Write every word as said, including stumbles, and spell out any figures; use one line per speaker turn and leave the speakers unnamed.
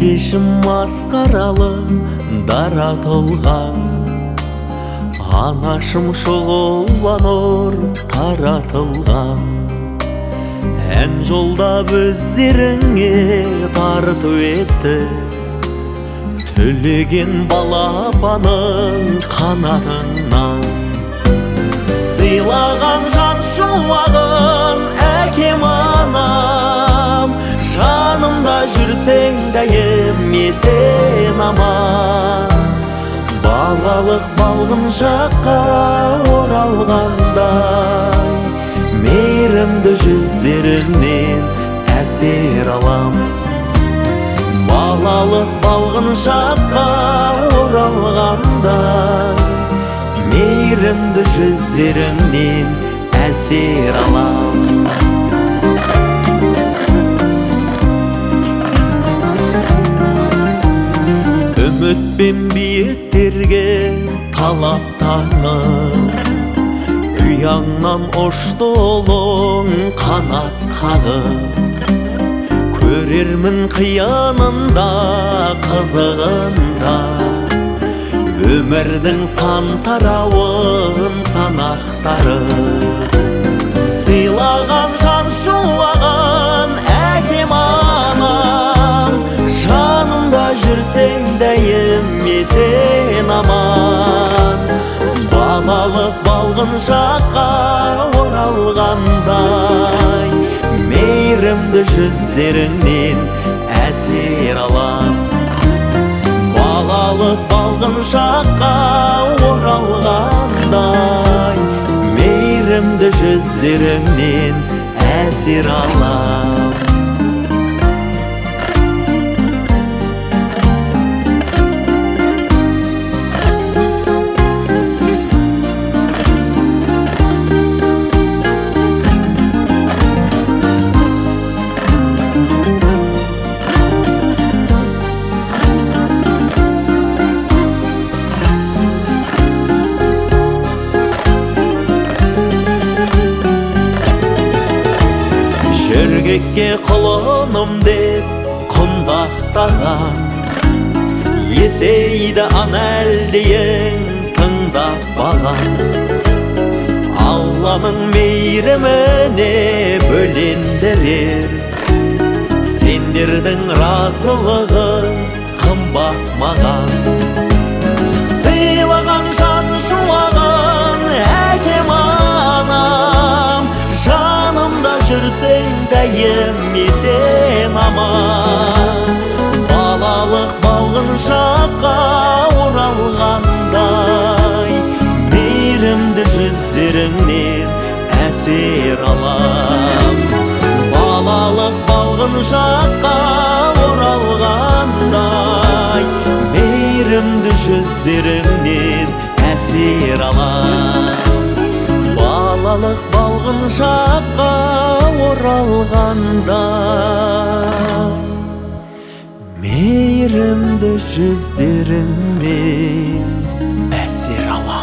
әкешім масқаралы дара толған, анашым шұғыла нұр таратылған. Ән жолдап өздеріңе тарту етті, түлеген балапаның қанатынан. Сыйлаған жан шуағын әкем анам, жанымда жүрсең дәйім есен аман. Балалық балғын жаққа оралғандай, мейірімді жүздеріңнен әсер алам. Балалық балғын жаққа оралғандай, мейірімді жүздеріңнен әсер алам. Үмітпен биіктерге талап таңып, ұяңнан ұшты ұлың қанат қағып. Көрермін қиянында қызығында, өмірдің сан тарауын санақтарып. Сыйлаған жан шуағын әкем анам, жанымда жүрсең дәйім есен аман. Балалық балғын жаққа оралғандай, мейірімді жүздеріңнен әсер алам. Балалық балғын жаққа оралғандай, мейірімді жүздеріңнен әсер алам. Жүргекке құлыным деп құндақтаған, есейді ан әлдейін тыңдап баған. Алланың мейіріміне бөлендірер, сендердің разылығың қымбат маған. Сыйлаған жан шуағын әкем анам, жанымда жүрсең дәйім есен аман. Балалық балғын жаққа оралғандай, мейірімді жүздеріңнен әсер алам. Балалық балғын жаққа оралғандай, мейірімді жүздеріңнен әсер алам. Балалық балғын жаққа оралғандай, мейірімді жүздеріңнен әсер алам.